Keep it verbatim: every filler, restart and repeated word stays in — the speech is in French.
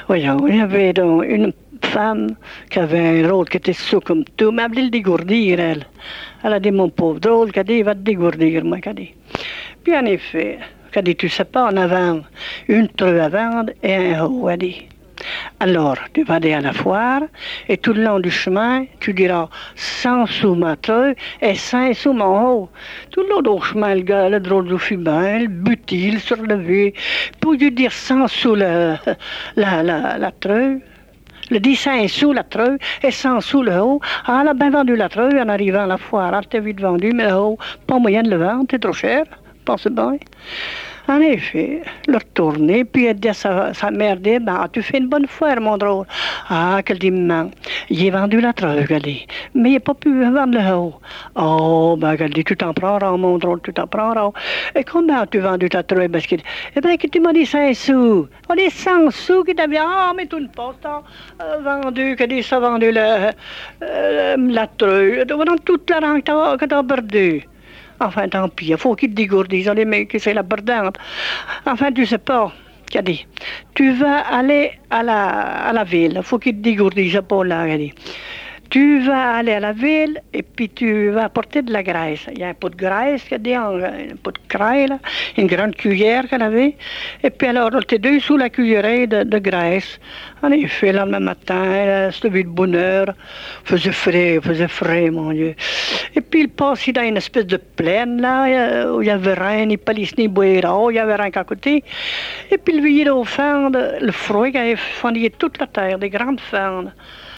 Voyons, il y avait donc une femme qui avait un rôle qui était sous comme tout, mais elle voulait le dégourdir, elle. Elle a dit, mon pauvre drôle, qu'elle dit, il va te dégourdir, moi, qu'elle dit. Puis en effet, qu'elle dit, tu sais pas, on a vendre une treu à vendre et un haut, elle dit. Alors, tu vas aller à la foire et tout le long du chemin, tu diras cent sous ma treu et cinq sous mon haut. Tout le long du chemin, le gars, le drôle de fumin, le butil, le surlevé, pour lui dire cent sous la, la, la, la treu. Le dit cinq sous la treu et cent sous le haut. Ah, elle a bien vendu la treu en arrivant à la foire. Elle t'a vite vendu, mais le haut, pas moyen de le vendre, c'est trop cher. Pense bien. En effet, le retourner, puis elle dit à sa, sa mère, dit, ben, tu fais une bonne foire, mon drôle. Ah, qu'elle dit, maman, j'ai vendu la treu, qu'elle dit, mais il n'a pas pu vendre le haut. Oh, ben, qu'elle dit, tu t'en prendras, mon drôle, tu t'en prendras. Et combien as-tu vendu ta treu? Parce que, eh bien, que tu m'as dit cinq sous. On dit cent sous qui t'a dit, ah, mais tout ne passe pas euh, vendu, qu'elle dit, ça a vendu la, euh, la treu. Dans toute la rang que tu as perdu. Enfin, tant pis, il faut qu'ils te dégourdissent, les mecs, c'est la bordante. Enfin, tu sais pas, qu'a dit, tu vas aller à la, à la ville, il faut qu'ils te dégourdissent, pas là, qu'a dit. Tu vas aller à la ville et puis tu vas apporter de la graisse. Il y a un pot de graisse, qu'a dit, un, un pot de craie, là, une grande cuillère qu'elle avait. Et puis alors, elle était deux sous la cuillerée de, de graisse. En effet, le lendemain matin, elle se levait de bonne heure, faisait frais, faisait frais, mon Dieu. Et puis il passait dans une espèce de plaine, là, où il y avait rien, ni palisse, ni boira, il y avait rien qu'à côté. Et puis il voyait au fond le fruit qui avait fendu toute la terre, des grandes fendes.